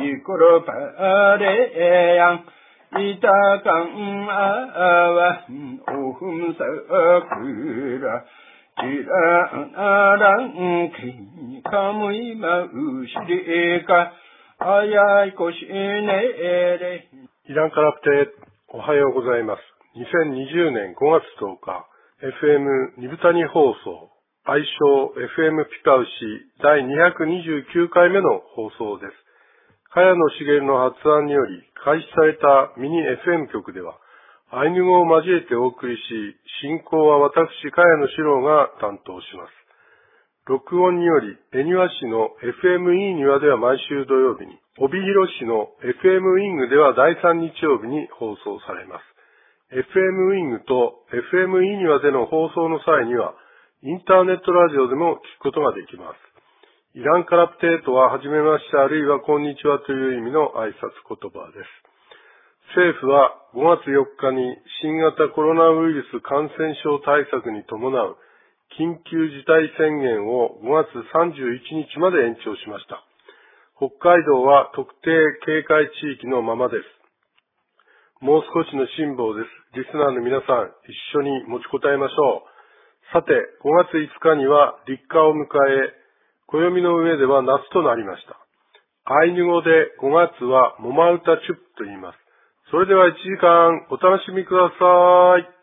이코로 바레양 이타강 아와 오흠사그라 지라나랑 카무이 마우시리까 아야이코시네레 イランカラプテおはようございます。2020年5月10日 FM ニブタニ放送愛称 FM ピカウシ第229回目の放送です。茅野茂の発案により開始されたミニ FM 局ではアイヌ語を交えてお送りし、進行は私、茅野史郎が担当します。録音により、恵庭市の FM イーニワでは毎週土曜日に、帯広市の FM ウィングでは第3日曜日に放送されます。FM ウィングと FM イーニワでの放送の際には、インターネットラジオでも聞くことができます。イランカラプテとは、はじめまして、あるいはこんにちはという意味の挨拶言葉です。政府は5月4日に新型コロナウイルス感染症対策に伴う緊急事態宣言を5月31日まで延長しました。北海道は特定警戒地域のままです。もう少しの辛抱です。リスナーの皆さん、一緒に持ちこたえましょう。さて、5月5日には立夏を迎え、暦の上では夏となりました。アイヌ語で5月はモマウタチュップと言います。それでは1時間お楽しみください。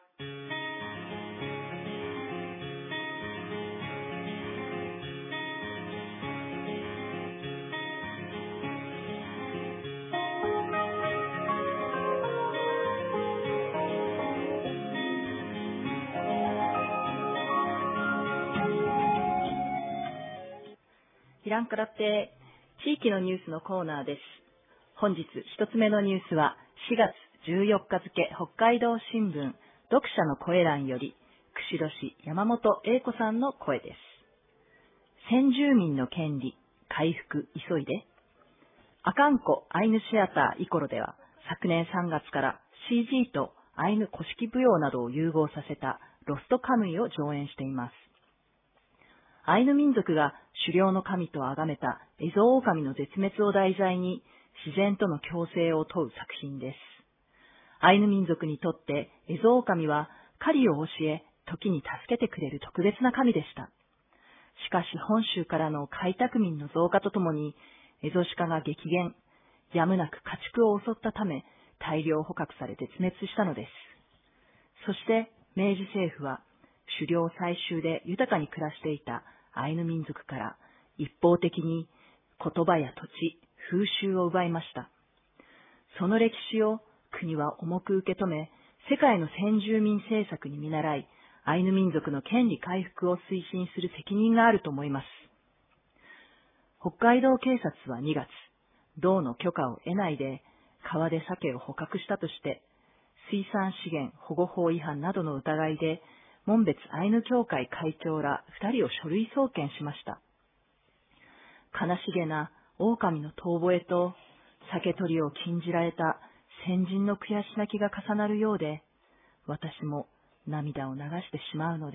イランカラプテ地域のニュースのコーナーです。本日一つ目のニュースは4月14日付北海道新聞読者の声欄より釧路市山本英子さんの声です。先住民の権利回復急いで。阿寒湖アイヌシアターイコロでは昨年3月から CG とアイヌ古式舞踊などを融合させたロストカムイを上演しています。アイヌ民族が狩猟の神と崇めたエゾオオカミの絶滅を題材に自然との共生を問う作品です。アイヌ民族にとってエゾオオカミは狩りを教え、時に助けてくれる特別な神でした。しかし本州からの開拓民の増加とともにエゾシカが激減、やむなく家畜を襲ったため大量捕獲され絶滅したのです。そして明治政府は狩猟採集で豊かに暮らしていたアイヌ民族から一方的に言葉や土地、風習を奪いました。その歴史を国は重く受け止め、世界の先住民政策に見習い、アイヌ民族の権利回復を推進する責任があると思います。北海道警察は2月、道の許可を得ないで川で鮭を捕獲したとして、水産資源保護法違反などの疑いで、紋別アイヌ協会会長ら2人を書類送検しました。悲しげな狼の遠吠えと酒取りを禁じられた先人の悔し泣きが重なるようで、私も涙を流してしまうのです。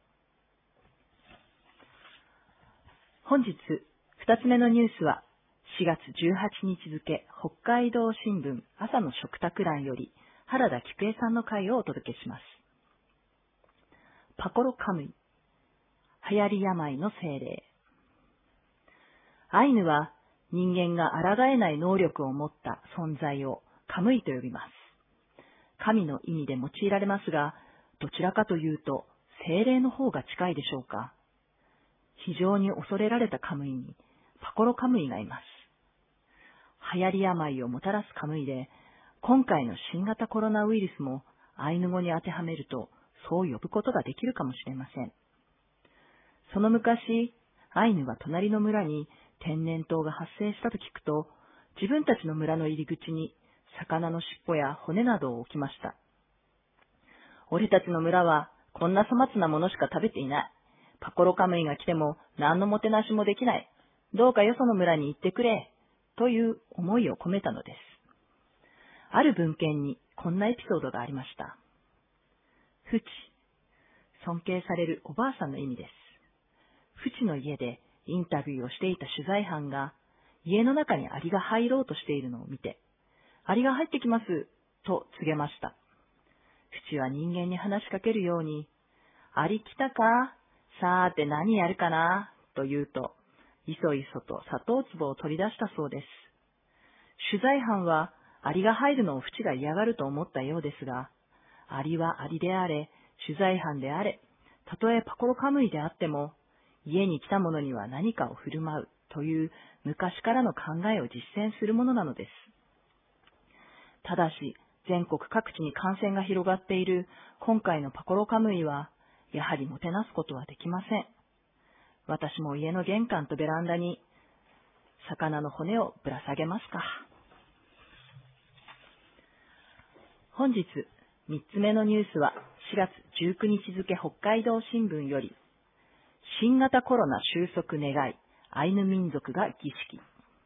本日2つ目のニュースは4月18日付北海道新聞朝の食卓欄より原田菊江さんの回をお届けします。パコロカムイ、流行り病の精霊。アイヌは人間が抗えない能力を持った存在をカムイと呼びます。神の意味で用いられますが、どちらかというと精霊の方が近いでしょうか。非常に恐れられたカムイにパコロカムイがいます。流行り病をもたらすカムイで、今回の新型コロナウイルスもアイヌ語に当てはめると、そう呼ぶことができるかもしれません。その昔、アイヌは隣の村に天然痘が発生したと聞くと、自分たちの村の入り口に魚の尻尾や骨などを置きました。俺たちの村はこんな粗末なものしか食べていない。パコロカムイが来ても何のもてなしもできない。どうかよその村に行ってくれ。という思いを込めたのです。ある文献にこんなエピソードがありました。フチ、尊敬されるおばあさんの意味です。フチの家でインタビューをしていた取材班が、 家の中にアリが入ろうとしているのを見て、アリが入ってきます、と告げました。フチは人間に話しかけるように、アリ来たか？さーて何やるかな？と言うと、いそいそと砂糖壺を取り出したそうです。取材班はアリが入るのをフチが嫌がると思ったようですが、アリはアリであれ、取材班であれ、たとえパコロカムイであっても、家に来た者には何かを振る舞うという昔からの考えを実践するものなのです。ただし、全国各地に感染が広がっている今回のパコロカムイは、やはりもてなすことはできません。私も家の玄関とベランダに魚の骨をぶら下げますか。本日3つ目のニュースは4月19日付北海道新聞より、新型コロナ収束願い、アイヌ民族が儀式。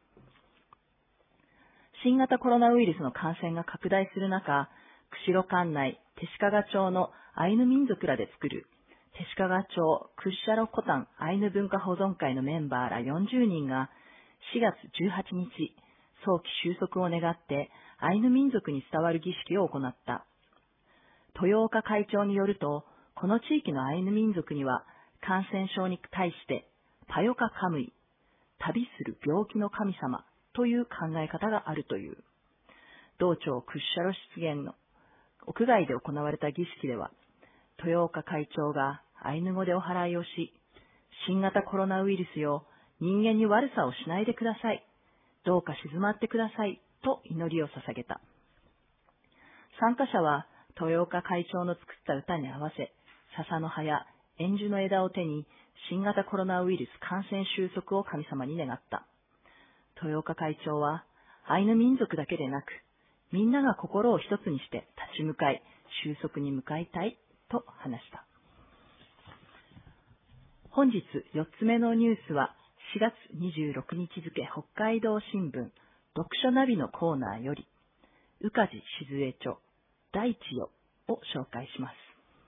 新型コロナウイルスの感染が拡大する中、釧路管内弟子屈町のアイヌ民族らで作る弟子屈町クッシャロコタンアイヌ文化保存会のメンバーら40人が4月18日、早期収束を願ってアイヌ民族に伝わる儀式を行った。豊岡会長によると、この地域のアイヌ民族には感染症に対してパヨカカムイ、旅する病気の神様という考え方があるという。道庁クッシャロ湿原の屋外で行われた儀式では、豊岡会長がアイヌ語でお祓いをし、新型コロナウイルスよ、人間に悪さをしないでください。どうか静まってください。と祈りを捧げた。参加者は豊岡会長の作った歌に合わせ、笹の葉や円樹の枝を手に新型コロナウイルス感染収束を神様に願った。豊岡会長は、アイヌ民族だけでなく、みんなが心を一つにして立ち向かい、収束に向かいたいと話した。本日4つ目のニュースは、4月26日付北海道新聞読書ナビのコーナーより、宇梶静江著大地よを紹介します。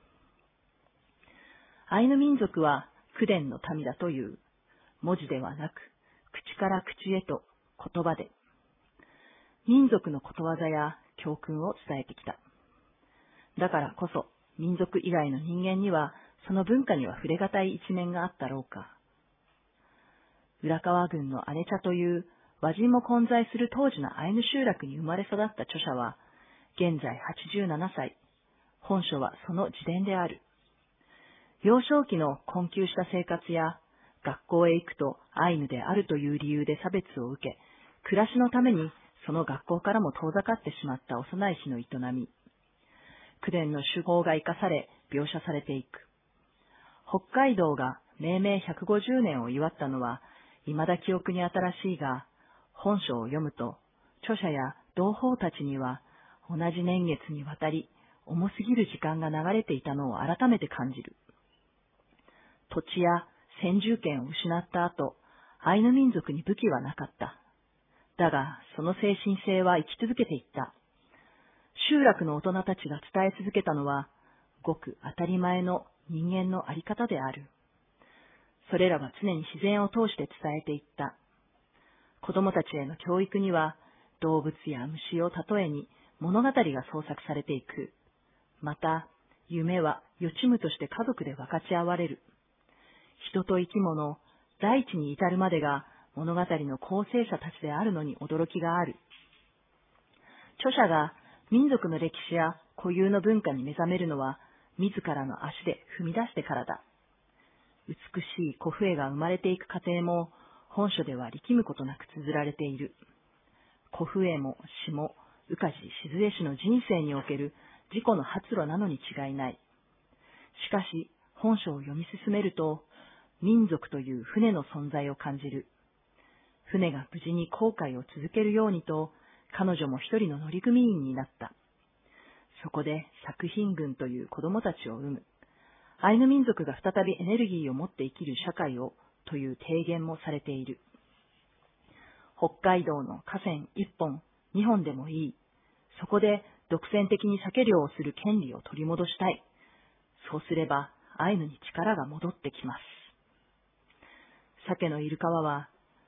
アイヌ民族は口伝の民だという。文字ではなく、口から口へと言葉で。民族のことわざや教訓を伝えてきた。だからこそ、民族以外の人間には、その文化には触れがたい一面があったろうか。浦川郡の姉茶という和人も混在する当時のアイヌ集落に生まれ育った著者は、現在87歳。本書はその自伝である。幼少期の困窮した生活や、学校へ行くとアイヌであるという理由で差別を受け、暮らしのためにその学校からも遠ざかってしまった幼い日の営み。口伝の手法が生かされ、描写されていく。北海道が命名150年を祝ったのは、未だ記憶に新しいが、本書を読むと、著者や同胞たちには、同じ年月にわたり、重すぎる時間が流れていたのを改めて感じる。土地や先住権を失った後、アイヌ民族に武器はなかった。だが、その精神性は生き続けていった。集落の大人たちが伝え続けたのは、ごく当たり前の人間のあり方である。それらは常に自然を通して伝えていった。子供たちへの教育には、動物や虫を例えに物語が創作されていく。また、夢は予知夢として家族で分かち合われる。人と生き物、大地に至るまでが物語の構成者たちであるのに驚きがある。著者が民族の歴史や固有の文化に目覚めるのは、自らの足で踏み出してからだ。美しい古布絵が生まれていく過程も、本書では力むことなく綴られている。古布絵も詩も、宇梶静江氏の人生における自己の発露なのに違いない。しかし、本書を読み進めると、民族という船の存在を感じる。船が無事に航海を続けるようにと、彼女も一人の乗組員になった。そこで作品群という子供たちを生む。アイヌ民族が再びエネルギーを持って生きる社会をという提言もされている。北海道の河川1本、2本でもいい。そこで独占的に鮭漁をする権利を取り戻したい。そうすればアイヌに力が戻ってきます。鮭のいる川は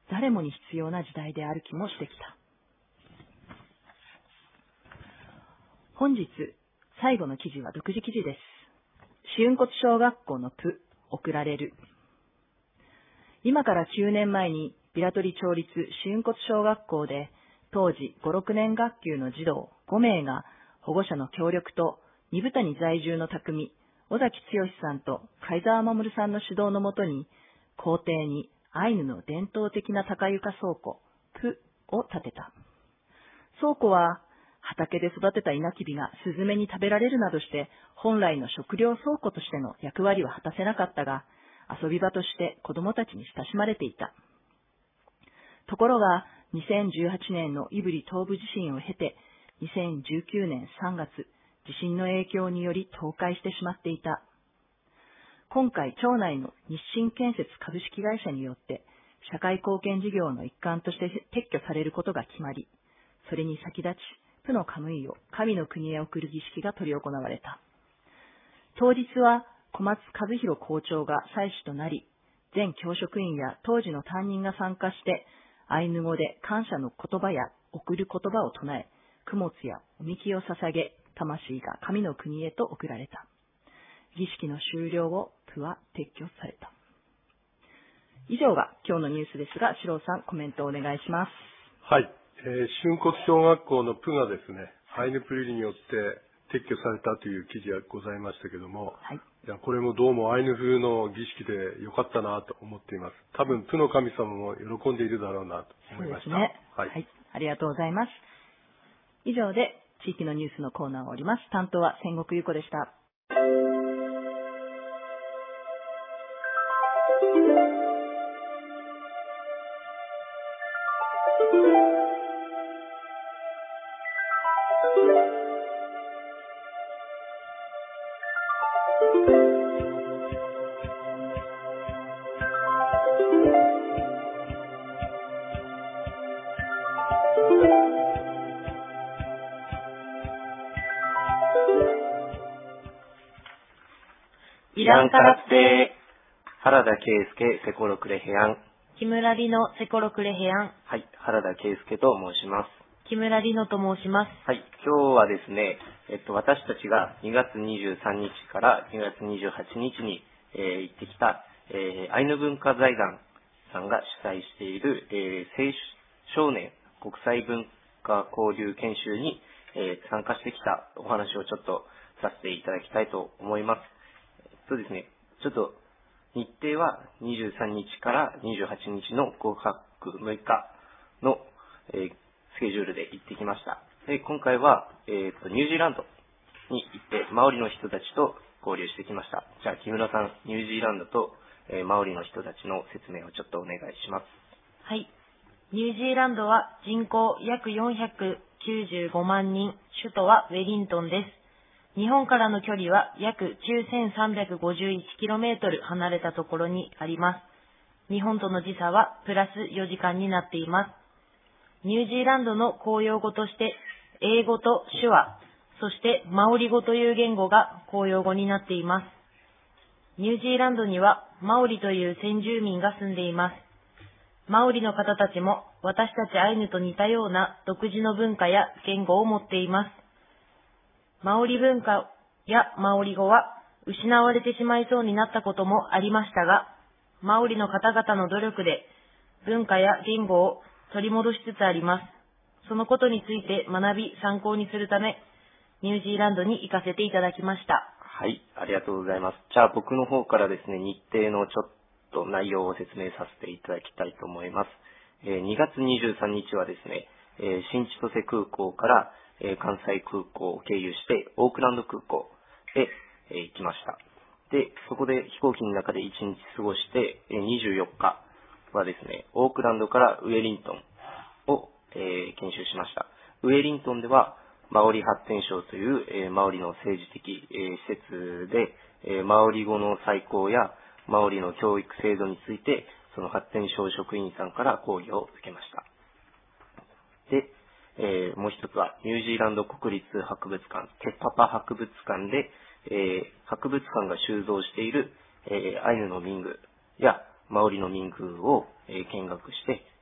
誰もに必要な時代である気もしてきた。本日、最後の記事は独自記事です。紫雲骨小学校のプ、送られる。今から9年前に、平取町立紫雲骨小学校で、当時5、6年学級の児童5名が保護者の協力と二部谷在住の匠、尾崎剛さんと貝沢守さんの指導のもとに、校庭にアイヌの伝統的な高床倉庫、プを建てた。倉庫は畑で育てた稲きびがスズメに食べられるなどして本来の食料倉庫としての役割は果たせなかったが、遊び場として子供たちに親しまれていた。ところが、2018年の胆振東部地震を経て、2019年3月、地震の影響により倒壊してしまっていた。今回、町内の日清建設株式会社によって、社会貢献事業の一環として撤去されることが決まり、それに先立ち、プのカムイを神の国へ送る儀式が執り行われた。当日は、小松和弘校長が祭司となり、全教職員や当時の担任が参加して、アイヌ語で感謝の言葉や送る言葉を唱え、供物やおみきを捧げ、魂が神の国へと送られた。儀式の終了後、プは撤去された。以上が今日のニュースですが、四郎さん、コメントをお願いします。 はい。春骨小学校のプがですね、アイヌプリによって撤去されたという記事がございましたけども、 はい。 いや、これもどうもアイヌ風の儀式で良かったなと思っています。多分、プの神様も喜んでいるだろうなと思いました。 そうですね。 はい。 はい。ありがとうございます。以上で地域のニュースのコーナーを終わります。担当は千国優子でした。 イランカラッテ原田圭介セコロクレヘアン。 木村里乃セコロクレヘアン。 はい、原田圭介と申します。 木村里乃と申します。 はい、今日はですね、私たちが2月23日から2月28日に、行ってきた、アイヌ文化財団さんが主催している、青少年国際文化交流研修に、参加してきたお話をちょっとさせていただきたいと思います。そうですね、ちょっと日程は23日から28日の5泊6日の、スケジュールで行ってきました。で今回は、ニュージーランドに行ってマオリの人たちと交流してきました。じゃあ木村さん、ニュージーランドと、マオリの人たちの説明をちょっとお願いします。 はい。ニュージーランドは人口約495万人、首都はウェリントンです。日本からの距離は約 9351km 離れたところにあります。日本との時差はプラス4時間になっています。ニュージーランドの公用語として、英語と手話、そしてマオリ語という言語が公用語になっています。ニュージーランドにはマオリという先住民が住んでいます。マオリの方たちも私たちアイヌと似たような独自の文化や言語を持っています。マオリ文化やマオリ語は失われてしまいそうになったこともありましたが、マオリの方々の努力で文化や言語を取り戻しつつあります。そのことについて学び参考にするため、ニュージーランドに行かせていただきました。 はい、ありがとうございます。じゃあ僕の方からですね、日程のちょっと内容を説明させていただきたいと思います。2月23日はですね、新千歳空港から関西空港を経由してオークランド空港へ行きました。で、そこで飛行機の中で1日過ごして、24日はですね、オークランドからウェリントンを研修しました。ウェリントンではマオリ発展省というマオリの政治的施設でマオリ語の再興やマオリの教育制度についてその発展省職員さんから講義を受けました。で、もう一つはニュージーランド国立博物館、テパパ博物館で、博物館が収蔵している、アイヌの民具やマオリの民具を、見学して、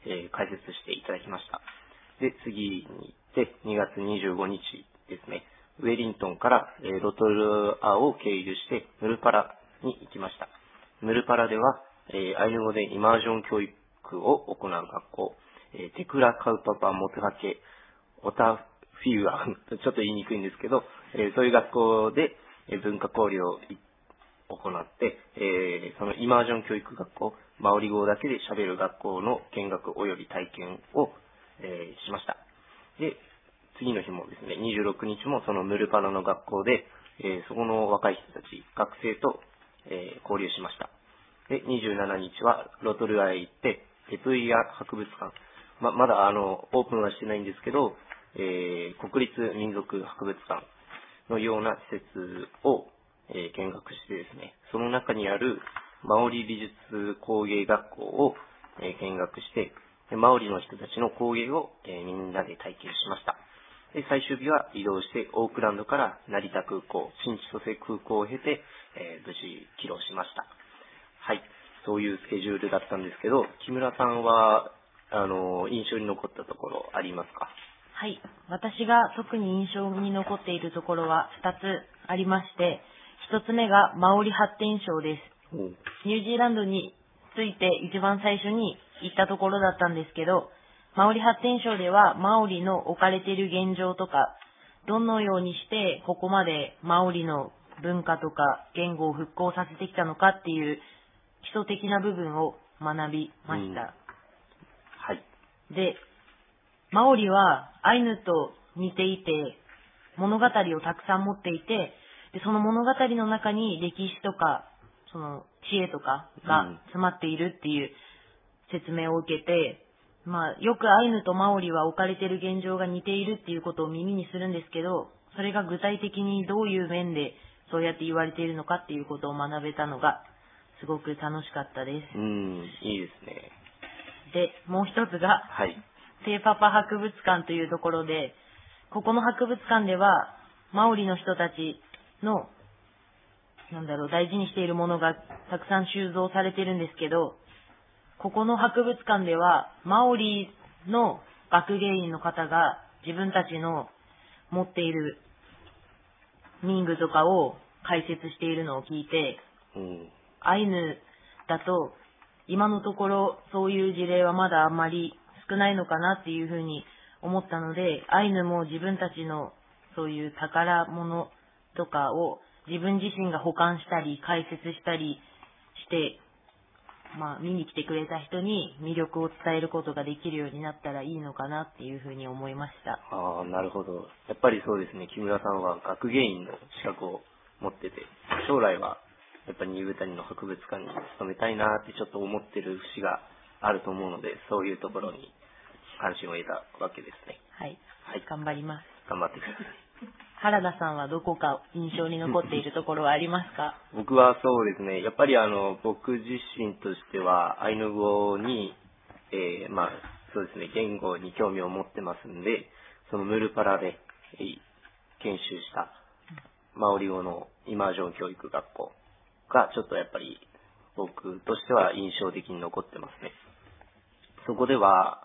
解説していただきました。で、次に行って2月25日ですね。ウェリントンから、ロトルアを経由してムルパラに行きました。ムルパラでは、アイヌ語でイマージョン教育を行う学校、テクラカウパパモテハケオタフィウアちょっと言いにくいんですけど、そういう学校で文化交流を行って、そのイマージョン教育学校、マオリ語だけで喋る学校の見学及び体験を、しました。で、次の日もですね、26日もそのムルパラの学校で、そこの若い人たち、学生と、交流しました。で、27日はロトルアへ行って、テプイア博物館、まだオープンはしてないんですけど、国立民族博物館のような施設を、見学してですね、その中にあるマオリ美術工芸学校を、見学して、マオリの人たちの工芸を、みんなで体験しました。で、最終日は移動してオークランドから成田空港、新千歳空港を経て、無事帰路しました。はい。そういうスケジュールだったんですけど、木村さんは、印象に残ったところありますか？ はい。私が特に印象に残っているところは2つありまして、1つ目がマオリ発展賞です。ニュージーランドについて一番最初に行ったところだったんですけど、マオリ発展賞ではマオリの置かれている現状とか、どのようにしてここまでマオリの文化とか言語を復興させてきたのかっていう基礎的な部分を学びました。 はい。 で、マオリはアイヌと似ていて、物語をたくさん持っていて、でその物語の中に歴史とか、その知恵とかが詰まっているっていう説明を受けて、よくアイヌとマオリは置かれている現状が似ているっていうことを耳にするんですけど、それが具体的にどういう面でそうやって言われているのかっていうことを学べたのがすごく楽しかったです。 いいですね。 で、もう一つが、 はい。 テーパパ博物館というところで、ここの博物館ではマオリの人たちの大事にしているものがたくさん収蔵されているんですけど、ここの博物館ではマオリの学芸員の方が自分たちの持っている民具とかを解説しているのを聞いて、アイヌだと今のところそういう事例はまだあんまり少ないのかなっていうふうに思ったので、アイヌも自分たちのそういう宝物とかを自分自身が保管したり解説したりして、見に来てくれた人に魅力を伝えることができるようになったらいいのかなっていうふうに思いました。 なるほど。やっぱりそうですね、木村さんは学芸員の資格を持ってて、将来はやっぱりニブタニの博物館に勤めたいなってちょっと思ってる節があると思うので、そういうところに関心を得たわけですね。 はい。頑張ります。 頑張ってください。 原田さんはどこか印象に残っているところはありますか？ 僕はそうですね、やっぱり僕自身としてはアイヌ語に、そうですね、言語に興味を持ってますんで、そのムルパラで、研修したマオリ語のイマージョン教育学校がちょっとやっぱり僕としては印象的に残ってますね。そこでは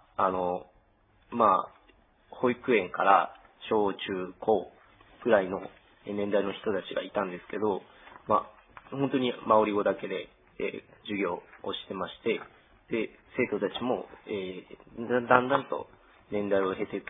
保育園から小中高くらいの年代の人たちがいたんですけど、本当にマオリ語だけで、授業をしてまして、で、生徒たちも、だんだんと年代を経て、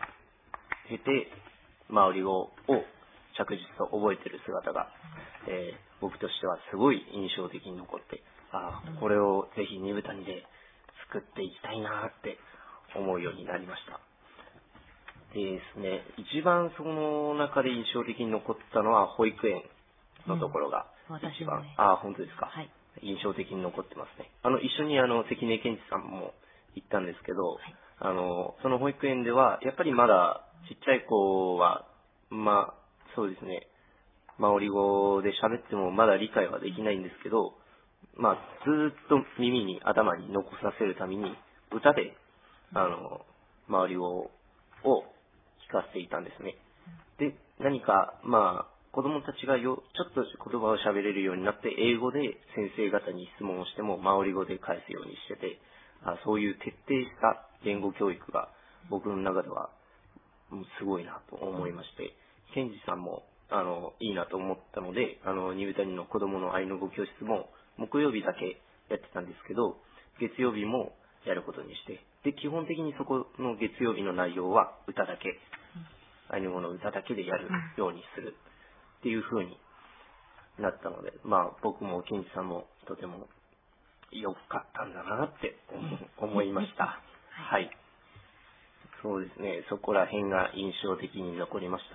マオリ語を着実と覚えている姿が、僕としてはすごい印象的に残って、これをぜひニブタニで作っていきたいなって思うようになりました。ですね、一番その中で印象的に残ったのは保育園のところが一番、本当ですか、はい、印象的に残ってますね。一緒に関根健二さんも行ったんですけど、その保育園ではやっぱりまだちっちゃい子はそうですね、マオリ語で喋ってもまだ理解はできないんですけど、ずーっと頭に残させるために歌でマオリ語を聞かせていたんですね。で、何か子供たちがちょっと言葉を喋れるようになって、英語で先生方に質問をしてもマオリ語で返すようにしてて、 そういう徹底した言語教育が僕の中ではすごいなと思いまして、ケンジさんもいいなと思ったので、ニブタニの子供の愛の語教室も木曜日だけやってたんですけど、月曜日もやることにして、で基本的にそこの月曜日の内容は歌だけ、アイヌ語の歌だけでやるようにするっていう風になったので、僕もケンジさんもとても良かったんだなって思いました。はい。そうですね。そこら辺が印象的に残りました。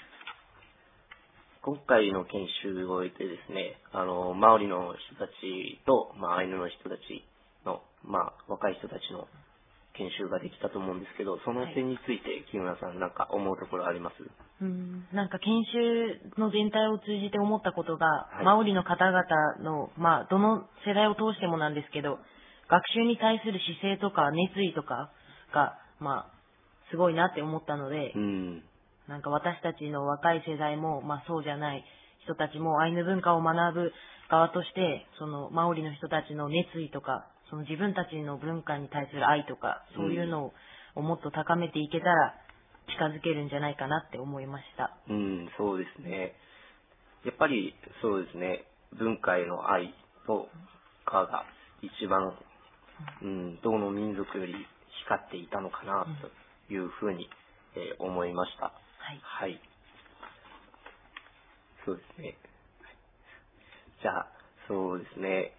今回の研修を終えてですね、マオリの人たちと、アイヌの人たちの、若い人たちの研修ができたと思うんですけど、その点について木村さんなんか思うところあります？ なんか研修の全体を通じて思ったことが、 はい、 マオリの方々の、どの世代を通してもなんですけど、学習に対する姿勢とか熱意とかが、すごいなって思ったので、なんか私たちの若い世代も、そうじゃない人たちもアイヌ文化を学ぶ側として、そのマオリの人たちの熱意とか、その自分たちの文化に対する愛とか、そういうのをもっと高めていけたら近づけるんじゃないかなって思いました。 そうですね。やっぱりそうですね。文化への愛とかが一番、どの民族より光っていたのかなというふうに、思いました。はい。そうですね。じゃあ、そうですね。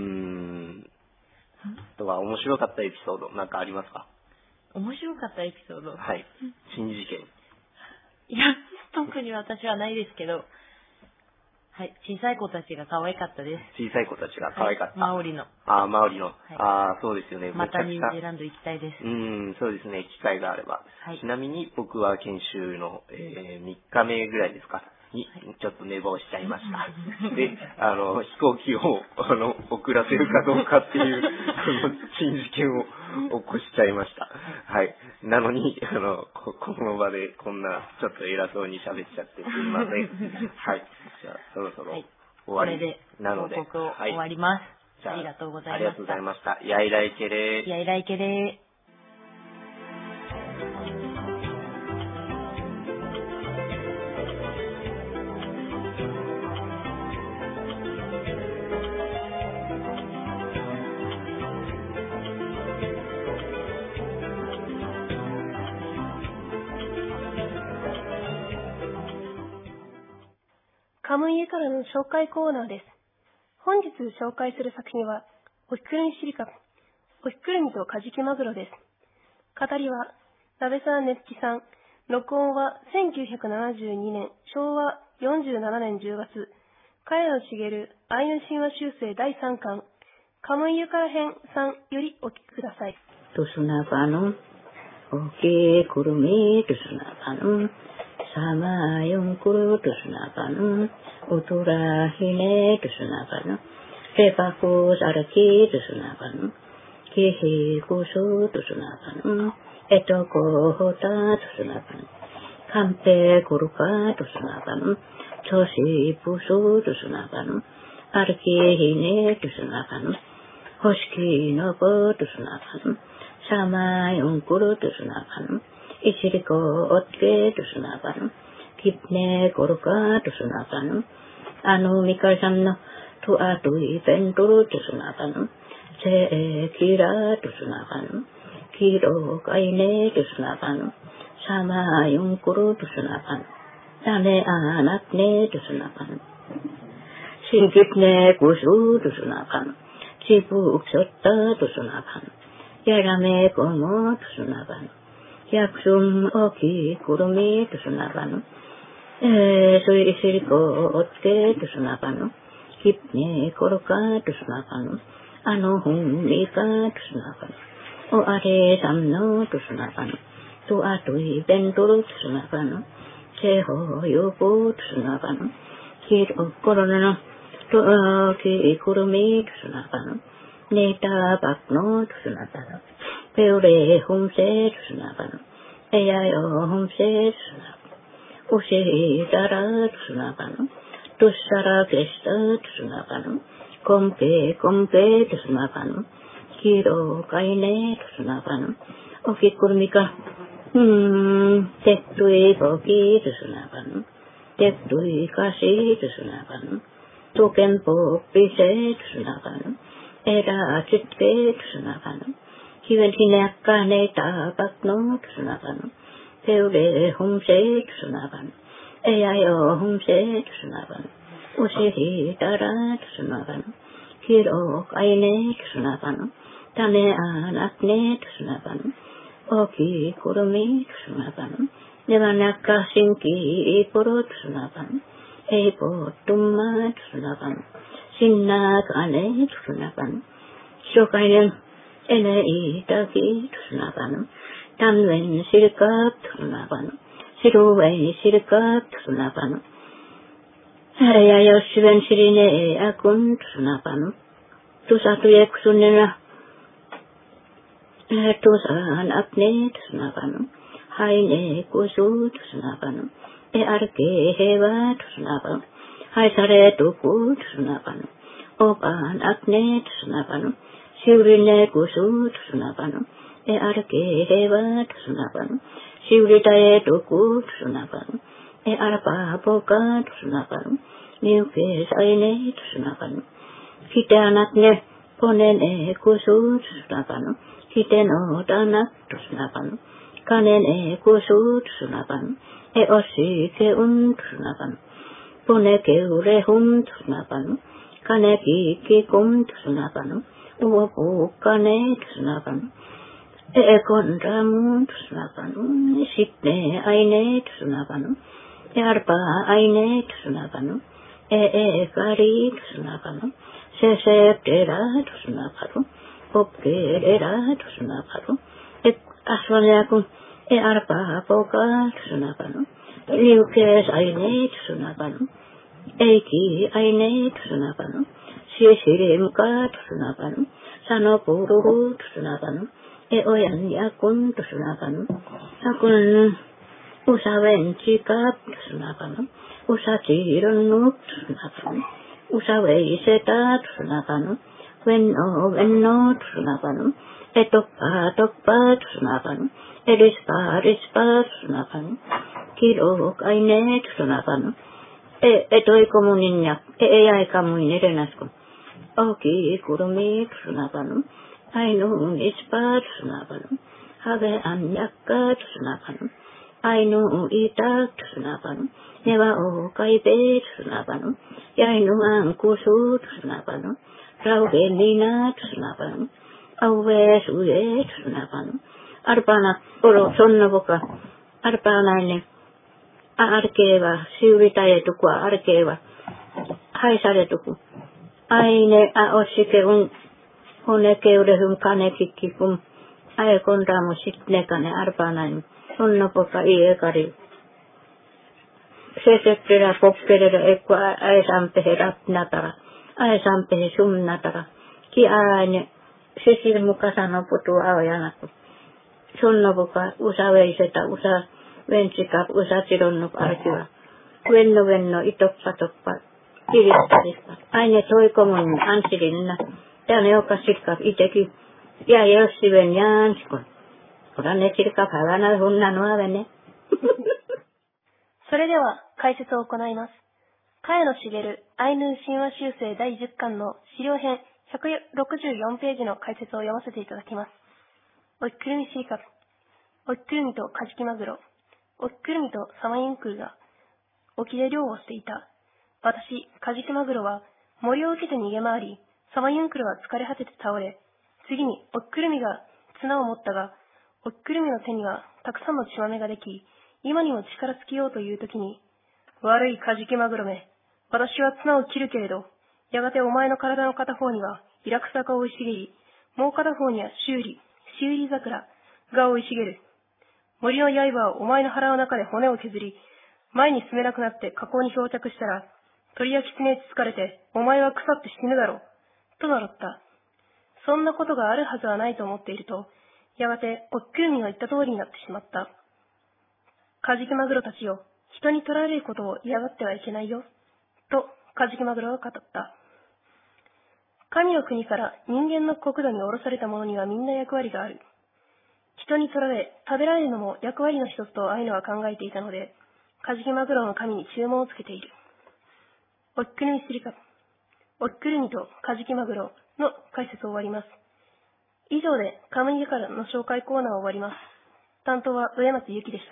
あとは面白かったエピソードなんかありますか？ 面白かったエピソード？ はい。珍事件。 いや、特に私はないですけど、はい。小さい子たちが可愛かったです。 小さい子たちが可愛かった。 マオリの。 マオリの。そうですよね。 またニュージーランド行きたいです。 そうですね。機会があれば。ちなみに僕は研修の、3日目ぐらいですかに、ちょっと寝坊しちゃいました。で、飛行機を、遅らせるかどうかっていう、珍事件を起こしちゃいました。はい。なのに、この場でこんな、ちょっと偉そうに喋っちゃってすいません。はい。じゃあ、そろそろ終わり。 これで、報告を終わります。ありがとうございました。 ありがとうございました。やいらいけれー。 やいらいけれー。 カムイエからの紹介コーナーです。本日紹介する作品は、おひくるみシリカ、おひくるみとカジキマグロです。語りは、鍋沢ねつきさん。録音は1972年、昭和47年10月、茅野茂、アイヌ神話修正第3巻、カムイエから編3よりお聞きください。 トスナパヌ、オケクルミトスナパヌ、サマヨンクルトスナパヌ、ウトラヒネトスナパヌ、レパコスアラキトスナパヌ、キヒコソトスナパヌ、エトコホタトスナパヌ、カンペコルカトスナパヌ、チョシプソトスナパヌ、アルキヒネトスナパヌ、ホシキノコトスナパヌ、サマヨンクルトスナパヌ、イシリコオッケトスナパヌ、キプネコルカトスナパヌ、ミカルさんのトアトイペントルトスナパヌ、セエキラトスナパヌ、キロカイネトスナパヌ、サマヨンクルトスナパヌ、タネアナクネトスナパヌ、シンキプネコストスナパヌ、チプウクソッタトスナパヌ、ヤラメコモトスナパヌ、ヤクスンオキクルミトスナパヌ、ソイリシリコオッケトスナパヌ、キプネコロカトスナパヌ、ホンリカトスナパヌ、オアレサムノトスナパヌ、トアトイベントロトスナパヌ、チェホヨコトスナパヌ、キロコロナのトアキクルミトスナパヌ、ネタバクノトスナパヌ、ペオレホンセトスナパヌ、エヤヨホンセトスナパヌ、オシェダラトスナパヌ、トサラケスタトスナパヌ、コンペトスナパヌ、 kiro kaine tusunapan, okikurmika, tektui poki tusunapan, tektui kasi tusunapan, tukenpo pise tusunapan, era chitke tusunapan, kivel hinekka neita pakno tusunapan, teule humse tusunapan, eyayo humse tusunapan, usihi tara tusunapan, kiro kaine tusunapan, tane anakne tusunapan, oki kurumi tusunapan, nevanakka sinki ipuro tusunapan, eipo tumma tusunapan, sinna kane tusunapan, shokainen ene itaki tusunapan, tanwen sirkap tusunapan, siruwei sirkap tusunapan, Haya syven sirine akun tusunapan, tusatu yeksunena, tusan apne tusunapan, haine kusu tusunapan, arke hewa tusunapan, hai sare tuku tusunapan, opan apne tusunapan, siurine kusu tusunapan, arke hewa tusunapan, siuritae tuku tusunapan, arpa poka tusunapan, niuke saine tusunapan, kita anaknya ponen kusu tusunapan, kita no tanak tusunapan, kanen kusu tusunapan, osi ke tusunapan, pone ke urehun tusunapan, kane ki kum tusunapan, uopu kane tusunapan, kontramu tusunapan, sitne aine tusunapan, arpa aine tusunapan, kari tusunapan, seseptera tusunapan, popkerera tusunapan, aswalyaku, arpa poka tusunapan, liukes aine tusunapan, eiki aine tusunapan, sisirimka tusunapan, sanopuru tusunapan, oyan yakun tusunapan, akun usawen cikap tusunapan, usacirunuk tusunapan, usawei seta tusunapan, wenno tusunapan, tokpa tusunapan, rispa tusunapan, kiro kaine tusunapan, etoi komuninyak, eyai kamuin erenaskun, oki kurumi tusunapan, ainu ispa tusunapan, have anyakka tusunapan, ainu itak tusunapan, newa o kaipe tusunapan, yainu angkusu tusunapan, rauge nina tusunapan, awe suye tusunapan, arpana oro sonnoboka, arpanaine, arkeva, siuritae tukua arkeva, haisare tuku, aine osike honeke urehum kane kikkikum, ae konramu sitne kane arpanain, sonnoboka iekari, sesettera popkerera ekko ae sampehe ratnatara, ae sampehe sumnatara, ki aine, sesirmuka sanoputu aojanakku, sonnoboka usaveiseta usa vensikap usa sironnuk arkiva, venno itoppa, kiristariska, aine toikomun ansirinna, tänne joka sirkap iteki, ja jossiven jaanskon, oranne sirkap havana hunna nuavene. それでは解説を行います。茅野茂アイヌー神話修正第10巻の資料編164ページの解説を読ませていただきます。おきくるみシリカプ、おきくるみとカジキマグロ、おきくるみとサマインクルが沖で漁をしていた。私、カジキマグロは森を受けて逃げ回り、サマユンクルは疲れ果てて倒れ、次におきくるみが綱を持ったが、おきくるみの手にはたくさんの血まめができ、今にも力尽きようという時に、悪いカジキマグロめ、私は綱を切るけれど、やがてお前の体の片方にはイラクサが生い茂り、もう片方には修理桜が生い茂る。森の刃はお前の腹の中で骨を削り、前に進めなくなって河口に漂着したら、鳥や狐につつかれて、お前は腐って死ぬだろう、と名乗った。そんなことがあるはずはないと思っていると、やがておっくるみが言った通りになってしまった。カジキマグロたちよ、人に取られることを嫌がってはいけないよ、とカジキマグロが語った。 神の国から人間の国土に降ろされた者にはみんな役割がある。人に取られ、食べられるのも役割の一つとアイヌは考えていたので、カジキマグロの神に注文をつけている。おっくるみすりか、おっくるみとカジキマグロの解説を終わります。以上でカムイからの紹介コーナーを終わります。担当は上松ゆきでした。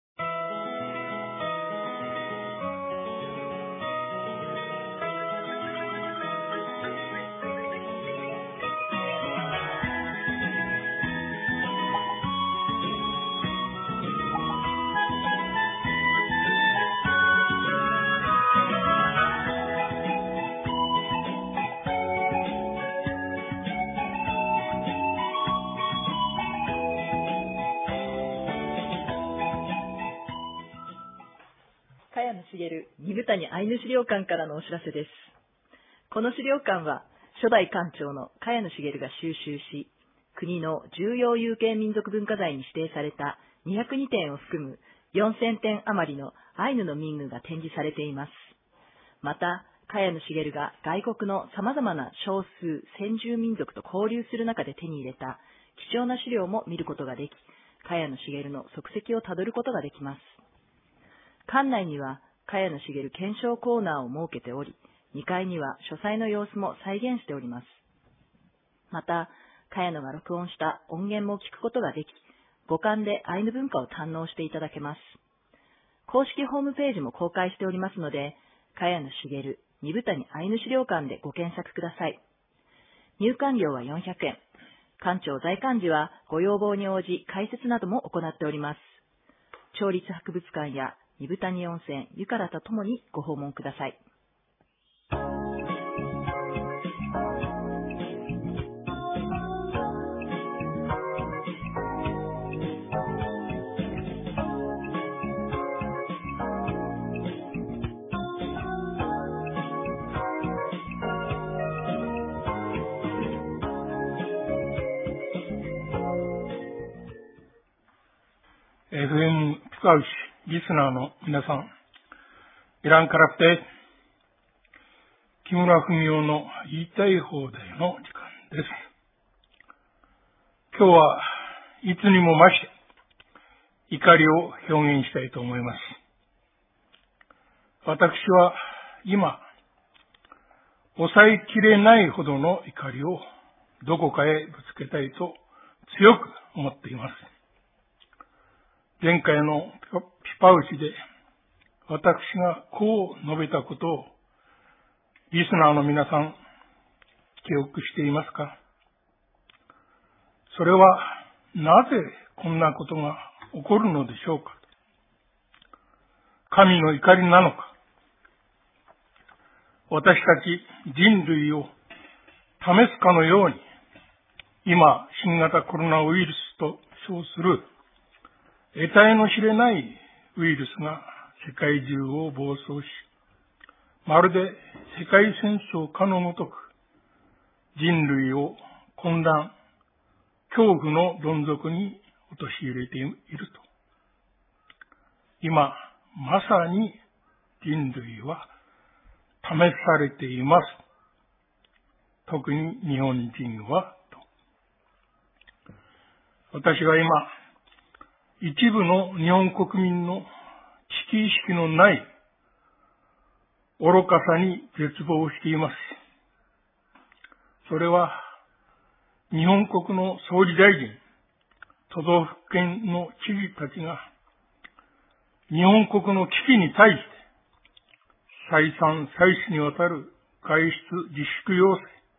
茅野茂二部谷アイヌ資料館からのお知らせです。この資料館は初代館長の茅野茂が収集し、国の重要有形民族文化財に指定された202点を含む4000点余りのアイヌの民具が展示されています。また、茅野茂が外国の様々な少数先住民族と交流する中で手に入れた貴重な資料も見ることができ、茅野茂の足跡をたどることができます。館内には茅野茂検証コーナーを設けており、2階には書斎の様子も再現しております。また、茅野が録音した音源も聞くことができ、五感でアイヌ文化を堪能していただけます。公式ホームページも公開しておりますので、茅野茂二部谷アイヌ資料館でご検索ください。入館料は400円。館長在館時はご要望に応じ解説なども行っております。町立博物館や二部谷温泉、湯からとともにご訪問ください。 FM ピカウシリスナーの皆さん、イランから来て木村文夫の言いたい放題の時間です。今日はいつにも増して怒りを表現したいと思います。私は今抑えきれないほどの怒りをどこかへぶつけたいと強く思っています。前回のピパウチで私がこう述べたことをリスナーの皆さん記憶していますか？それはなぜこんなことが起こるのでしょうか？神の怒りなのか？私たち人類を試すかのように今新型コロナウイルスと称する得体の知れないウイルスが世界中を暴走し、まるで世界戦争かのごとく人類を混乱、恐怖のどん底に陥れていると。今、まさに人類は試されています。特に日本人はと。私は今、一部の日本国民の知識意識のない愚かさに絶望しています。それは日本国の総理大臣、都道府県の知事たちが日本国の危機に対して再三再四にわたる外出自粛要請、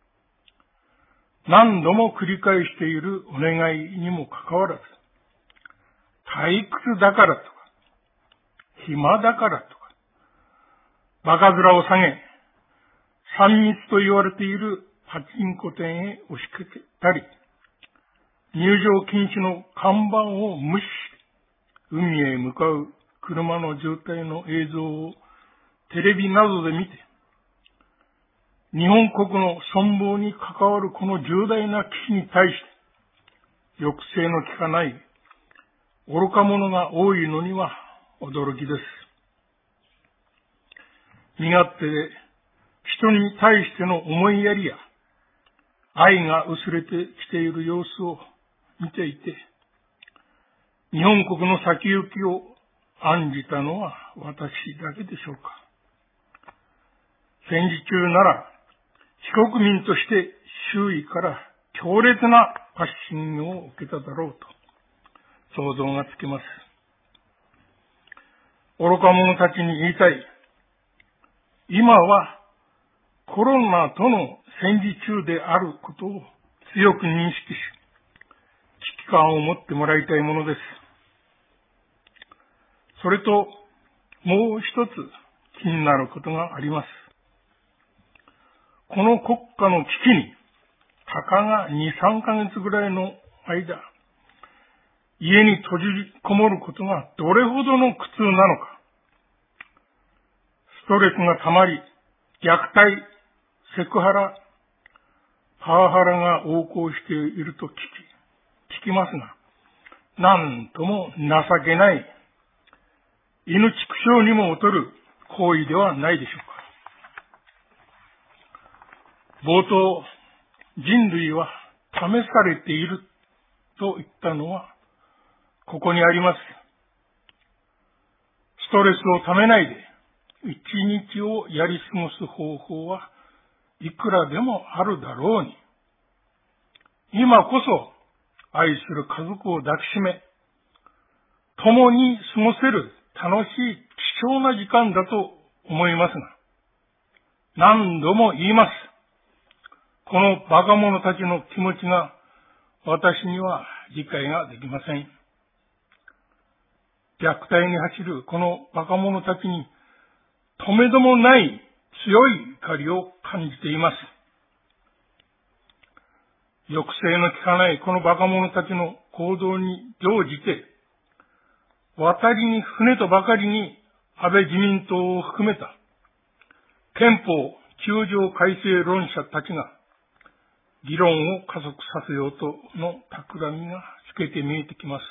何度も繰り返しているお願いにもかかわらず、退屈だからとか、暇だからとか、バカ面を下げ、3密と言われているパチンコ店へ押しかけたり、入場禁止の看板を無視して、海へ向かう車の渋滞の映像をテレビなどで見て、日本国の存亡に関わるこの重大な危機に対して、抑制の効かない愚か者が多いのには驚きです。身勝手で人に対しての思いやりや愛が薄れてきている様子を見ていて、日本国の先行きを案じたのは私だけでしょうか。戦時中なら被国民として周囲から強烈なバッシングを受けただろうと想像がつきます。愚か者たちに言いたい。今はコロナとの戦時中であることを強く認識し、危機感を持ってもらいたいものです。それと、もう一つ気になることがあります。この国家の危機に、たかが2、3ヶ月ぐらいの間、家に閉じこもることがどれほどの苦痛なのか。ストレスがたまり、虐待、セクハラ、パワハラが横行していると聞きますが、なんとも情けない、犬畜生にも劣る行為ではないでしょうか。冒頭、人類は試されていると言ったのは、ここにあります。ストレスをためないで、一日をやり過ごす方法はいくらでもあるだろうに、今こそ愛する家族を抱きしめ、共に過ごせる楽しい貴重な時間だと思いますが、何度も言います。このバカ者たちの気持ちが私には理解ができません。虐待に走るこのバカ者たちに止めどもない強い怒りを感じています。抑制の効かないこのバカ者たちの行動に乗じて、渡りに船とばかりに安倍自民党を含めた憲法9条改正論者たちが議論を加速させようとの企みが透けて見えてきます。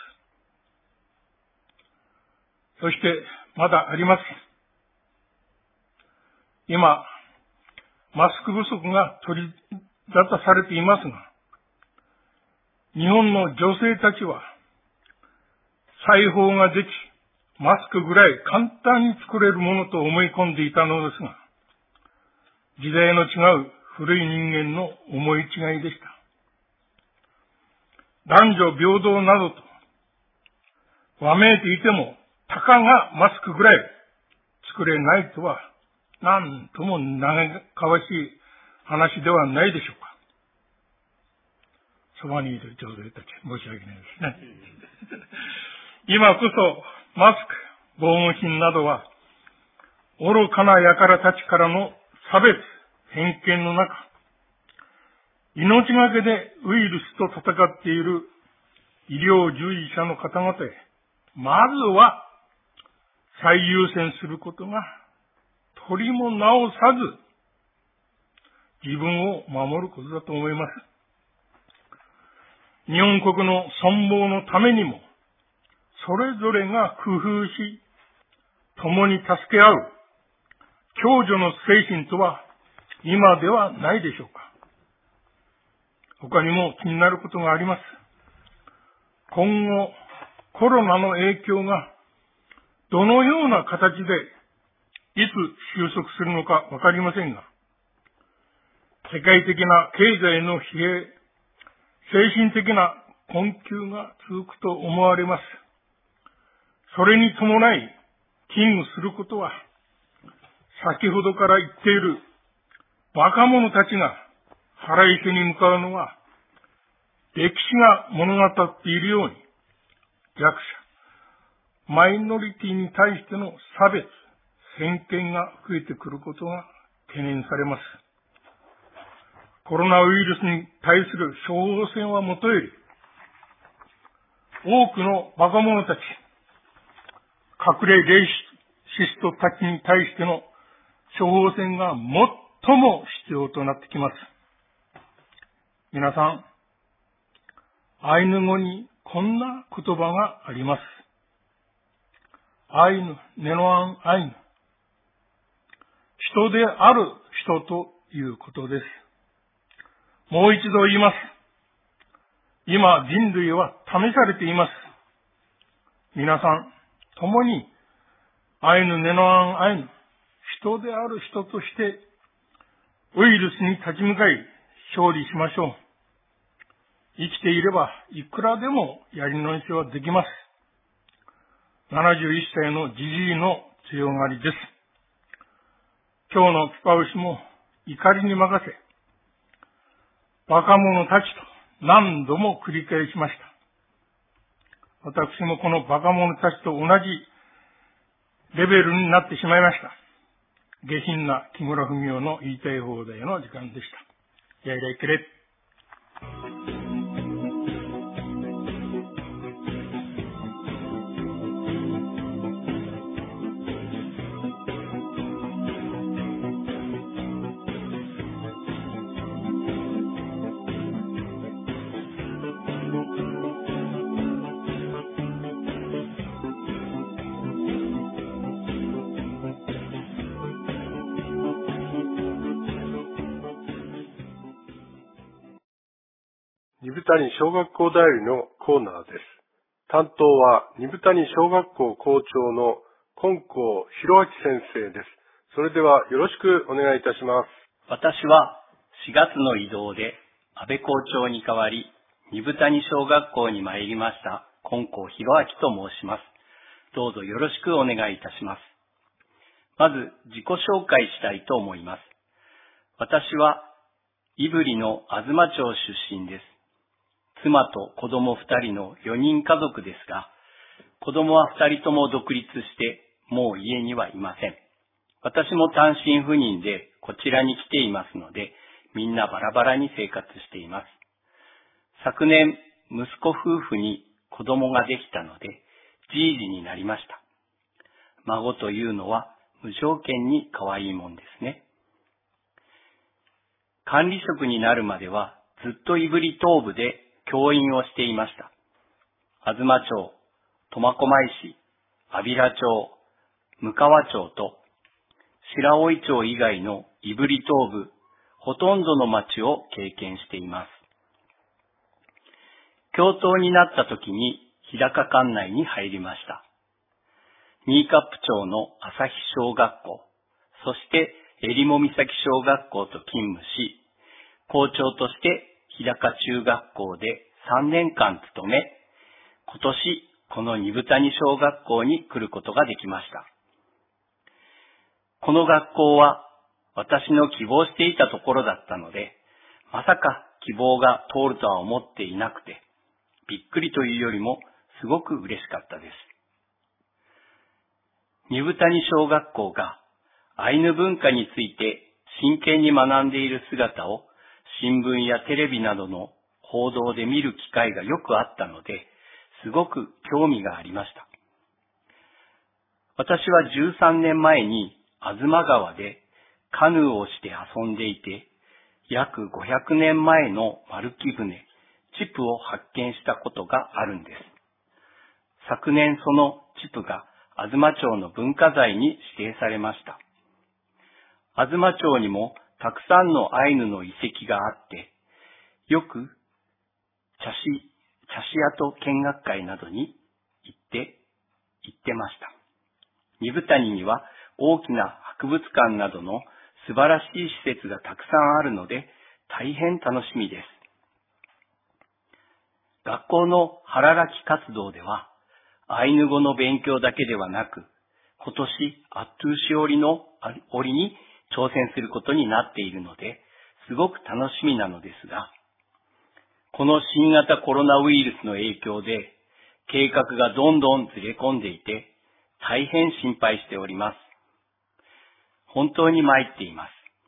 そしてまだあります。今、マスク不足が取り沙汰されていますが、日本の女性たちは裁縫ができ、マスクぐらい簡単に作れるものと思い込んでいたのですが、時代の違う古い人間の思い違いでした。男女平等などとわめいていても、たかがマスクぐらい作れないとは、なんとも嘆かわしい話ではないでしょうか。そばにいる女性たち、申し訳ないですね。今こそマスク、防護品などは、愚かな輩たちからの差別、偏見の中、命がけでウイルスと戦っている医療従事者の方々へ、まずは最優先することが取りも直さず自分を守ることだと思います。日本国の存亡のためにも、それぞれが工夫し、共に助け合う共助の精神とは今ではないでしょうか。他にも気になることがあります。今後、コロナの影響がどのような形でいつ収束するのかわかりませんが、世界的な経済の疲弊、精神的な困窮が続くと思われます。それに伴い危惧することは、先ほどから言っている若者たちが腹いせに向かうのは、歴史が物語っているように、弱者、マイノリティに対しての差別、偏見が増えてくることが懸念されます。コロナウイルスに対する処方箋はもとより、多くの若者たち、隠れレイシストたちに対しての処方箋が最も必要となってきます。皆さん、アイヌ語にこんな言葉があります。アイヌ、ネノアンアイヌ。人である人ということです。 もう一度言います。今、人類は試されています。皆さん、共に、アイヌネノアンアイヌ、人である人として、ウイルスに立ち向かい、勝利しましょう。生きていれば、いくらでもやり直しはできます。71歳のジジイの強がりです。今日のピパウシも怒りに任せ、若者たちと何度も繰り返しました。私もこの若者たちと同じレベルになってしまいました。下品な木村文雄の言いたい放題の時間でした。やいらいけれ。 二部谷小学校だよりのコーナーです。担当は二部谷小学校校長の金光弘明先生です。それではよろしくお願いいたします。 私は4月の異動で安倍校長に代わり二部谷小学校に参りました金光弘明と申します。どうぞよろしくお願いいたします。まず自己紹介したいと思います。私は胆振の東町出身です。妻と子供2人の4人家族ですが、子供は2人とも独立してもう家にはいません。私も単身赴任でこちらに来ていますので、みんなバラバラに生活しています。昨年、息子夫婦に子供ができたので、じいじになりました。孫というのは無条件に可愛いもんですね。管理職になるまではずっと胆振東部で教員をしていました。東町、苫小牧市、安平町、向川町と白老町以外の胆振東部、ほとんどの町を経験しています。教頭になった時に日高管内に入りました。新冠町の朝日小学校、そして襟裳岬小学校と勤務し、校長として日高中学校で3年間勤め、今年この二部谷小学校に来ることができました。この学校は私の希望していたところだったので、まさか希望が通るとは思っていなくて、びっくりというよりもすごく嬉しかったです。二部谷小学校がアイヌ文化について真剣に学んでいる姿を新聞やテレビなどの報道で見る機会がよくあったので、すごく興味がありました。私は13年前に吾妻川でカヌーをして遊んでいて、約500年前の丸木舟、チップを発見したことがあるんです。昨年そのチップが吾妻町の文化財に指定されました。吾妻町にもたくさんのアイヌの遺跡があって、よく茶師跡見学会などに行ってました。二部谷には大きな博物館などの素晴らしい施設がたくさんあるので、大変楽しみです。学校の腹書き活動では、アイヌ語の勉強だけではなく、今年アットゥーシ織に挑戦することになっているので、すごく楽しみなのですが、この新型コロナウイルスの影響で、計画がどんどんずれ込んでいて、大変心配しております。本当に参っています。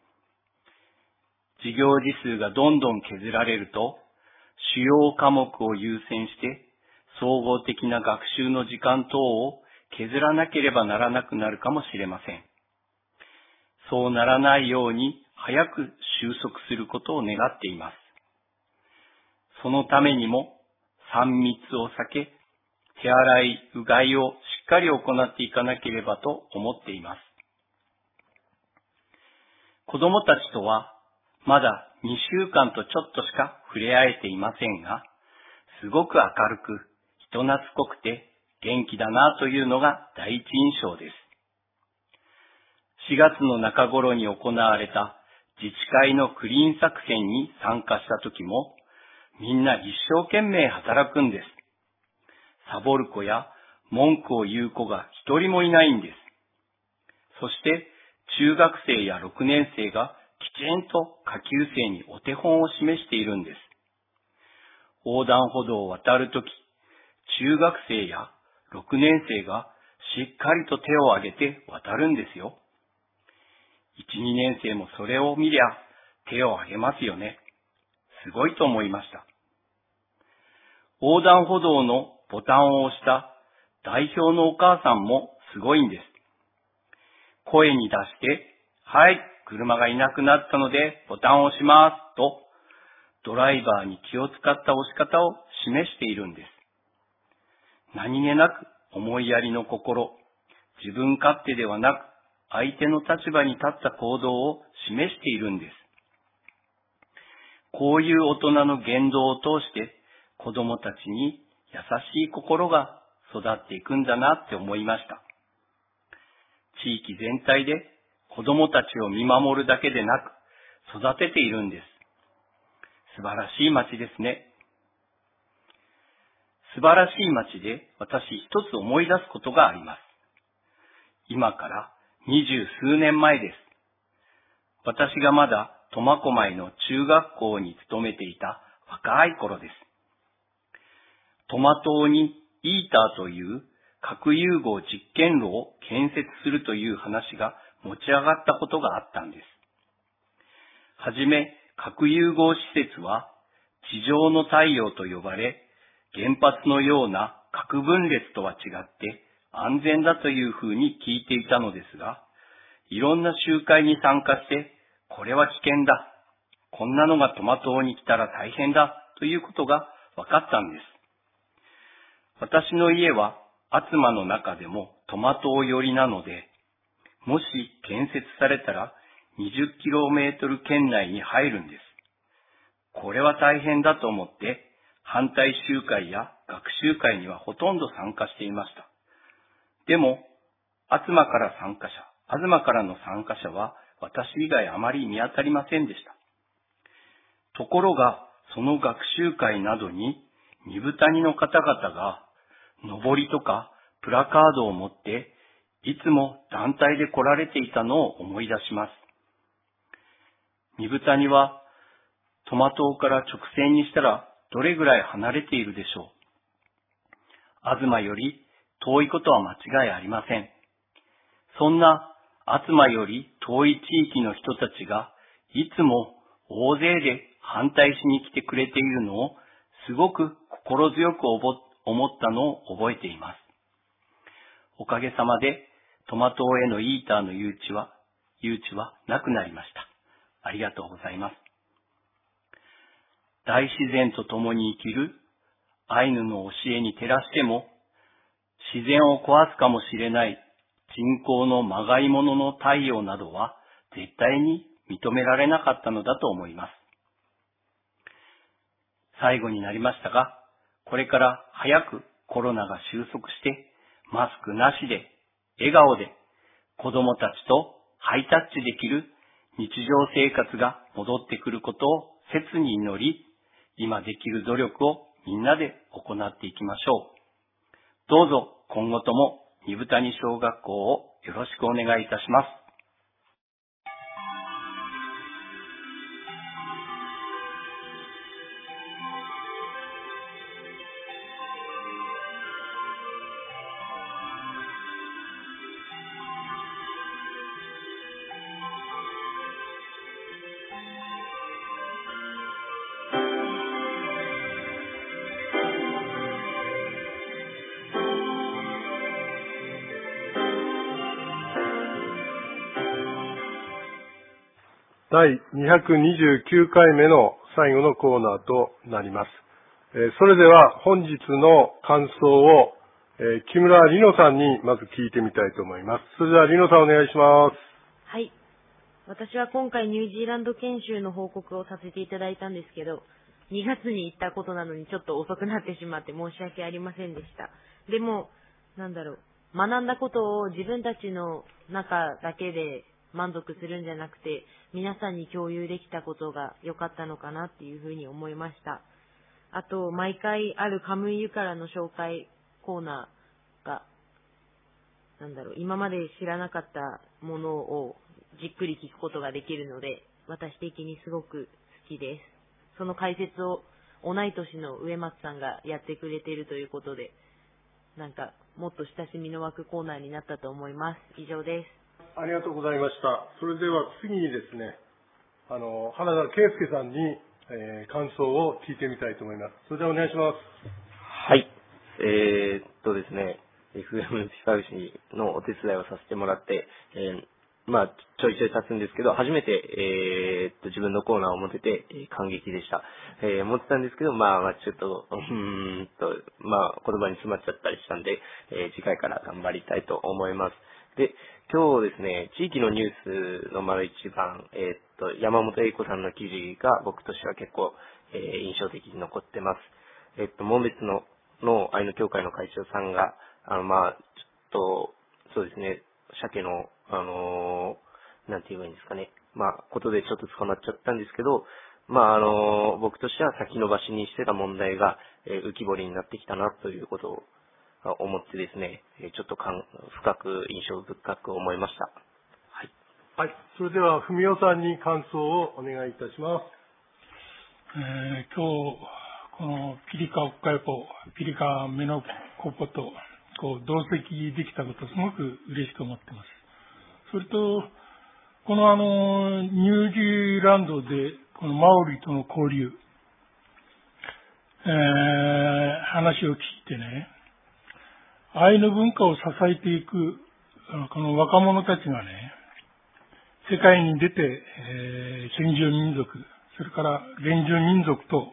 授業時数がどんどん削られると、主要科目を優先して、総合的な学習の時間等を削らなければならなくなるかもしれません。そうならないように早く収束することを願っています。そのためにも3密を避け、手洗い、うがいをしっかり行っていかなければと思っています。子供たちとはまだ2週間とちょっとしか触れ合えていませんが、すごく明るく、人懐っこくて元気だなというのが第一印象です。4月の中頃に行われた自治会のクリーン作戦に参加した時も、みんな一生懸命働くんです。サボる子や文句を言う子が一人もいないんです。そして中学生や6年生がきちんと下級生にお手本を示しているんです。横断歩道を渡るとき、中学生や6年生がしっかりと手を挙げて渡るんですよ。1、2年生もそれを見りゃ手を挙げますよね。すごいと思いました。横断歩道のボタンを押した代表のお母さんもすごいんです。声に出して、はい、車がいなくなったのでボタンを押しますと、ドライバーに気を使った押し方を示しているんです。何気なく思いやりの心、自分勝手ではなく、相手の立場に立った行動を示しているんです。こういう大人の言動を通して子供たちに優しい心が育っていくんだなって思いました。地域全体で子供たちを見守るだけでなく育てているんです。素晴らしい町ですね。素晴らしい町で私一つ思い出すことがあります。今から20数年前です。私がまだ苫小牧の中学校に勤めていた若い頃です。苫島にイーターという核融合実験炉を建設するという話が持ち上がったことがあったんです。はじめ、核融合施設は地上の太陽と呼ばれ、原発のような核分裂とは違って安全だというふうに聞いていたのですが、いろんな集会に参加して、これは危険だ、こんなのが苫島に来たら大変だということが分かったんです。私の家は厚真の中でも苫島寄りなので、もし建設されたら 20km 圏内に入るんです。これは大変だと思って反対集会や学習会にはほとんど参加していました。でも、東からの参加者は私以外あまり見当たりませんでした。ところが、その学習会などに二部谷の方々が上りとかプラカードを持っていつも団体で来られていたのを思い出します。二部谷は苫島から直線にしたらどれぐらい離れているでしょう。東より遠いことは間違いありません。そんな東より遠い地域の人たちがいつも大勢で反対しに来てくれているのをすごく心強く思ったのを覚えています。おかげさまで苫島へのイーターの誘致はなくなりました。ありがとうございます。大自然と共に生きるアイヌの教えに照らしても、自然を壊すかもしれない人工のまがいものの太陽などは絶対に認められなかったのだと思います。最後になりましたが、これから早くコロナが収束して、マスクなしで、笑顔で、子供たちとハイタッチできる日常生活が戻ってくることを切に祈り、今できる努力をみんなで行っていきましょう。どうぞ今後とも二部谷小学校をよろしくお願いいたします。 第229回目の最後のコーナーとなります。それでは本日の感想を、木村里乃さんにまず聞いてみたいと思います。それでは里乃さんお願いします。 はい。 私は今回ニュージーランド研修の報告をさせていただいたんですけど、2月に行ったことなのにちょっと遅くなってしまって申し訳ありませんでした。でも、学んだことを自分たちの中だけで満足するんじゃなくて、皆さんに共有できたことが良かったのかなっていうふうに思いました。あと、毎回あるカムイユからの紹介コーナーが、今まで知らなかったものをじっくり聞くことができるので、私的にすごく好きです。その解説を同い年の植松さんがやってくれているということで、もっと親しみの湧くコーナーになったと思います。以上です。 ありがとうございました。それでは次にですね、原田圭介さんに、感想を聞いてみたいと思います。それではお願いします。 はい。ですね、FM ピパウシのお手伝いをさせてもらって、ちょいちょい経つんですけど、初めて、自分のコーナーを持てて、感激でした。持ってたんですけど、ちょっと、言葉に詰まっちゃったりしたんで、次回から頑張りたいと思います。で、今日ですね、地域のニュースの丸一番、山本英子さんの記事が僕としては結構、印象的に残ってます。紋別のアイヌ協会の会長さんが、そうですね、鮭の、なんて言えばいいんですかね。ことでちょっと捕まっちゃったんですけど、僕としては先延ばしにしてた問題が、浮き彫りになってきたなということを思ってですね、ちょっと深く印象深く思いました。はい。 はい。それでは、文雄さんに感想をお願いいたします。 今日、このピリカオッカヨポ、ピリカメノコポと、同席できたこと、すごく嬉しく思ってます。それと、このニュージーランドで、このマオリとの交流、話を聞いてね、アイヌ文化を支えていく、この若者たちがね、世界に出て、先住民族、それから原住民族と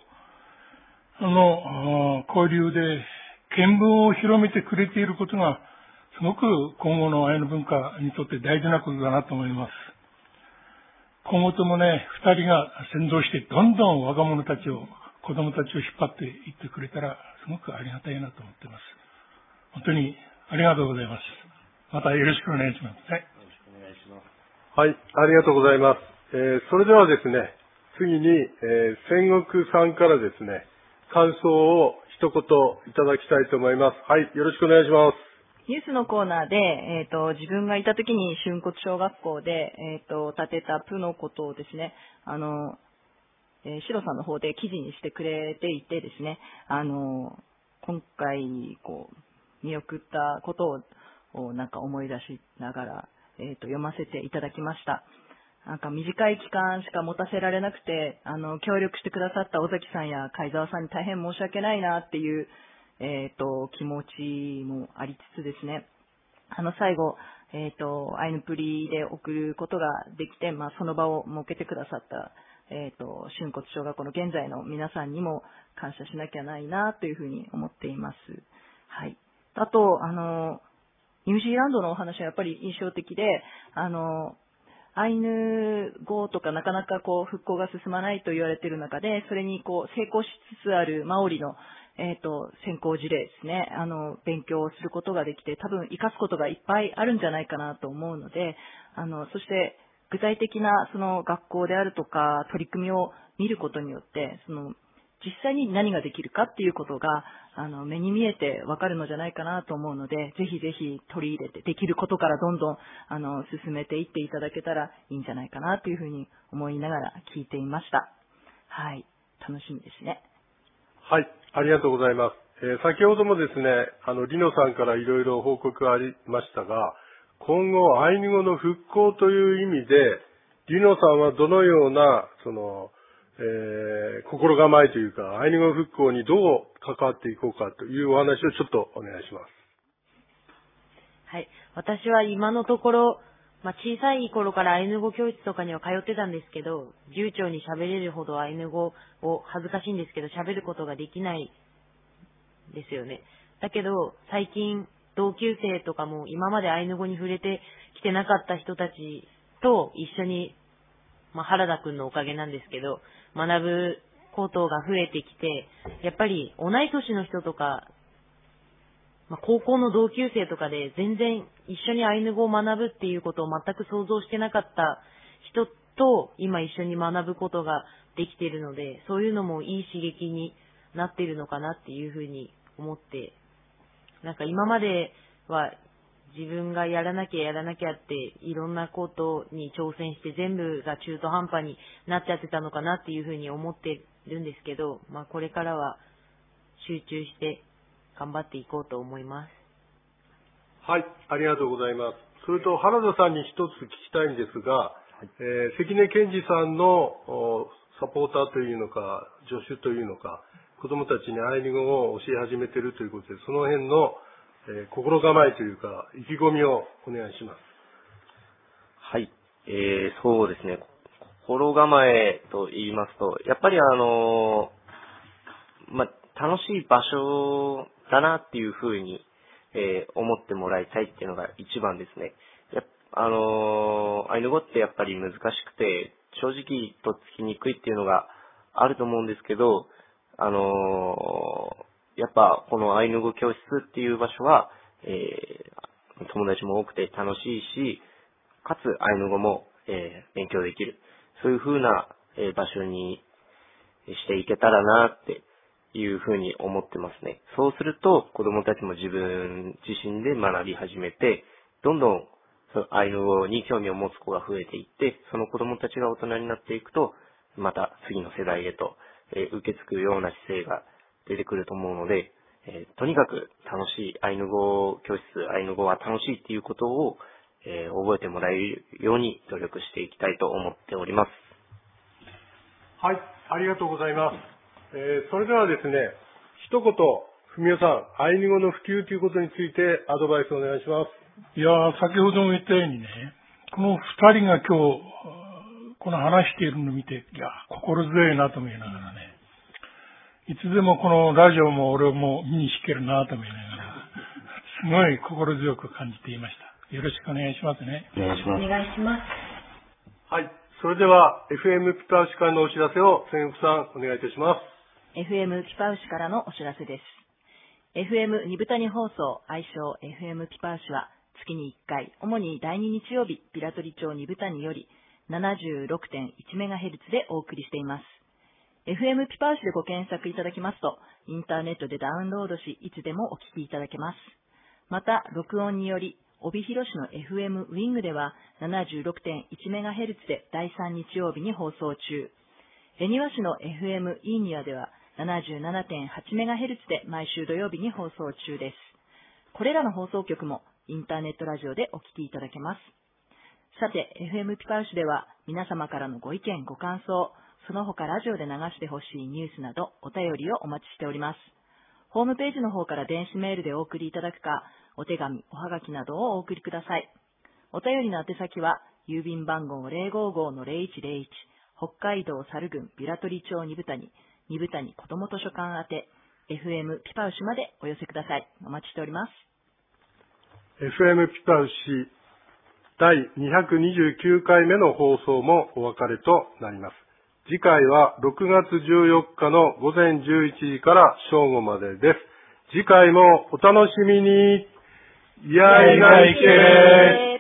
の交流で見聞を広めてくれていることが、すごく今後のアイヌ文化にとって大事なことだなと思います。今後ともね、二人が先導して、どんどん若者たちを、子供たちを引っ張っていってくれたら、すごくありがたいなと思っています。本当にありがとうございます。またよろしくお願いします。はい。よろしくお願いします。 はい、ありがとうございます。それではですね、次に、仙国さんからですね、感想を一言いただきたいと思います。はい、よろしくお願いします。 ニュースのコーナーで、自分がいた時に春骨小学校で、建てたプのことをですね、シロさんの方で記事にしてくれていてですね、今回、見送ったことを思い出しながら、読ませていただきました。短い期間しか持たせられなくて、協力してくださった尾崎さんや貝沢さんに大変申し訳ないなっていう、気持ちもありつつですね、最後、アイヌプリで送ることができて、その場を設けてくださった、春骨小学校の現在の皆さんにも感謝しなきゃないなというふうに思っています。はい。あと、ニュージーランドのお話はやっぱり印象的で、アイヌ語とかなかなか復興が進まないと言われている中で、それに成功しつつあるマオリの先行事例ですね、勉強することができて、多分活かすことがいっぱいあるんじゃないかなと思うので、そして具体的なその学校であるとか取り組みを見ることによって、実際に何ができるかっていうことが目に見えてわかるのじゃないかなと思うので、ぜひぜひ取り入れて、できることからどんどん進めていっていただけたらいいんじゃないかなというふうに思いながら聞いていました。はい、楽しみですね。 はい、ありがとうございます。先ほどもですね、リノさんからいろいろ報告がありましたが、今後アイヌ語の復興という意味で、リノさんはどのような心構えというか、アイヌ語復興にどう関わっていこうかというお話をちょっとお願いします。 はい。私は今のところ、小さい頃からアイヌ語教室とかには通ってたんですけど、流暢に喋れるほどアイヌ語を恥ずかしいんですけど喋ることができないですよね。だけど、最近同級生とかも今までアイヌ語に触れてきてなかった人たちと一緒に原田くんのおかげなんですけど、学ぶことが増えてきて、やっぱり同い年の人とか、高校の同級生とかで全然一緒にアイヌ語を学ぶっていうことを全く想像してなかった人と今一緒に学ぶことができているので、そういうのもいい刺激になっているのかなっていうふうに思って、なんか今までは自分がやらなきゃっていろんなことに挑戦して全部が中途半端になっちゃってたのかなっていうふうに思ってるんですけど、これからは集中して頑張っていこうと思います。 はい、ありがとうございます。それと原田さんに一つ聞きたいんですが、関根健二さんのサポーターというのか助手というのか、子どもたちにアイヌ語を教え始めているということで、その辺の心構えというか意気込みをお願いします。 はい、そうですね。心構えと言いますと、やっぱり楽しい場所だなっていうふうに、思ってもらいたいっていうのが一番ですね。アイヌ語ってやっぱり難しくて、正直とっつきにくいっていうのがあると思うんですけど、やっぱこのアイヌ語教室っていう場所は、友達も多くて楽しいし、かつアイヌ語も、勉強できる。そういう風な、場所にしていけたらなっていう風に思ってますね。そうすると子供たちも自分自身で学び始めて、どんどんアイヌ語に興味を持つ子が増えていって、その子供たちが大人になっていくと、また次の世代へと、受け継ぐような姿勢が出てくると思うので、とにかく楽しいアイヌ語教室、アイヌ語は楽しいっていうことを、覚えてもらえるように努力していきたいと思っております。 はい、ありがとうございます。それではですね、一言、文雄さん、アイヌ語の普及ということについてアドバイスをお願いします。 いや、先ほども言ったようにね、この二人が今日、この話しているのを見て、いや、心強いなと思いながらね、いつでもこのラジオも俺も見に弾けるなと思いながら、すごい心強く感じていました。よろしくお願いしますね。 お願いします。 お願いします。 はい、それでは FM ピパウシからのお知らせを千福さんお願いいたします。 FM ピパウシからのお知らせです。FM ニブタニ放送、愛称 FM ピパウシは月に1回、主に第2日曜日、ビラトリ町ニブタニより 76.1MHz でお送りしています。FM ピパウシでご検索いただきますと、インターネットでダウンロードし、いつでもお聞きいただけます。また、録音により、帯広市の FM ウィングでは 76.1MHz で第3日曜日に放送中。恵庭市の FM イーニアでは 77.8MHz で毎週土曜日に放送中です。これらの放送局もインターネットラジオでお聞きいただけます。さて、FM ピパウシでは皆様からのご意見、ご感想、その他ラジオで流してほしいニュースなどお便りをお待ちしております。ホームページの方から電子メールでお送りいただくか、お手紙、おはがきなどをお送りください。お便りの宛先は、郵便番号 055-0101、北海道猿郡ビラトリ町ニブタニ子ども図書館宛て、FM ピパウシまでお寄せください。お待ちしております。 FM ピパウシ第229回目の放送もお別れとなります。次回は6月14日の午前11時から正午までです。次回もお楽しみに。やいがいけー。